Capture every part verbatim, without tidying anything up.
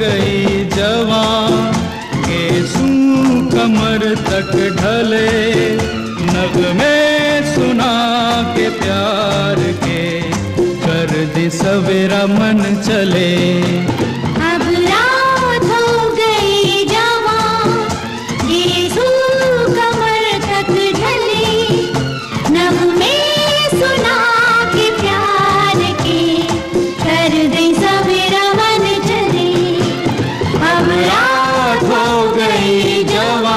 गई जवां, केसू कमर तक ढले, नगमे सुना के प्यार के, कर दी सवेरा मन चले। अब रात हो गई जवां, केसू कमर तक ढले, नगमे सुना के प्यार के, कर दी सवेरा मन चले। अब रात हो गई जवां।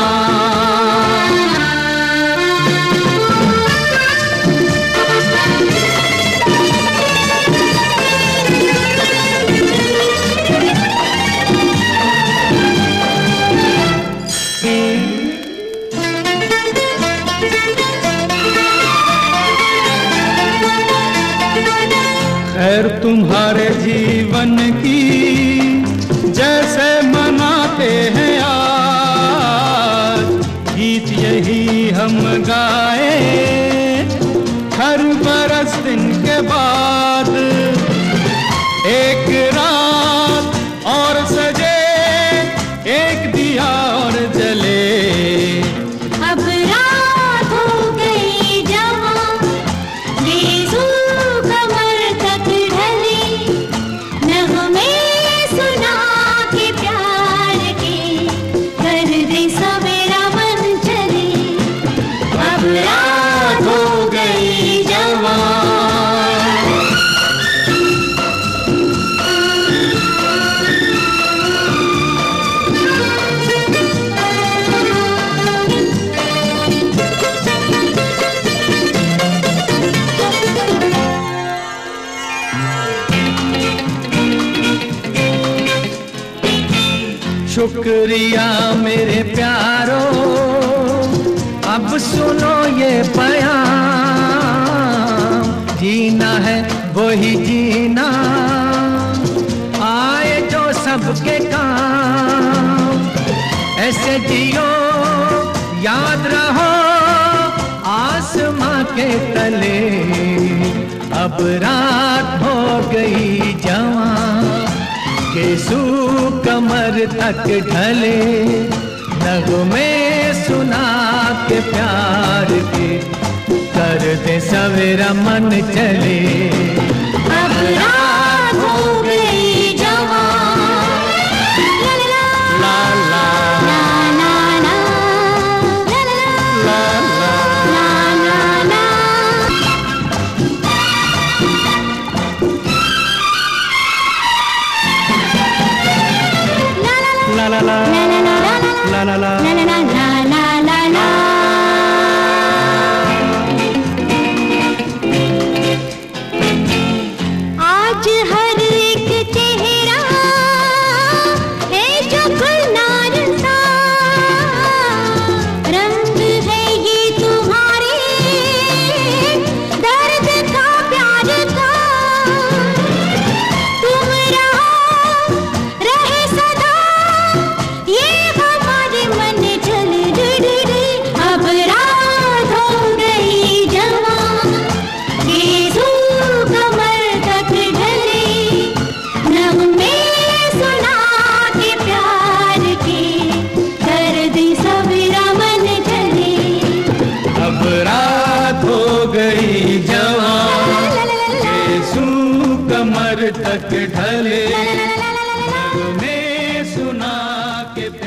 खैर तुम्हारे जीवन की जैसे मनाते हैं आज, गीत यही हम गाए हर बरस दिन के बाद। एक रात और सजे, एक दिया और जले। अब रात हो गई जवां, केसू कमर तक ढले, नगमे सुना के प्यार के, कर दे सवेरा मन चले। अब रात हो गई जवां। शुक्रिया मेरे प्यारो, अब सुनो ये बयान, जीना है वही जीना, आए जो सबके काम। ऐसे जियो याद रहो आसमां के तले, अब रात हो गई जवां, केसू कमर तक ढले, नगमे सुना के प्यार के, कर दे सवेरा मन चले। अब रात हो गई जवां। ला ला ला ला ला ला ला, ला ला ला ला ला ला ला। ला ला ला ला ला ला ला। La la la la la la la। आज हर एक चेहरा है जो गुलनार सा, रंग है ये तुम्हारे दर्द का प्यार का। तुम रहो रहे सदा ये हमारे मन चल डुडुडु। अब रात हो गई जवां, केसू कमर तक ढले, नगमे सुना के प्यार के, कर दी सवेरा मन चले। अब रात हो गई जवां, केसू कमर तक ढले, नगमे सुना के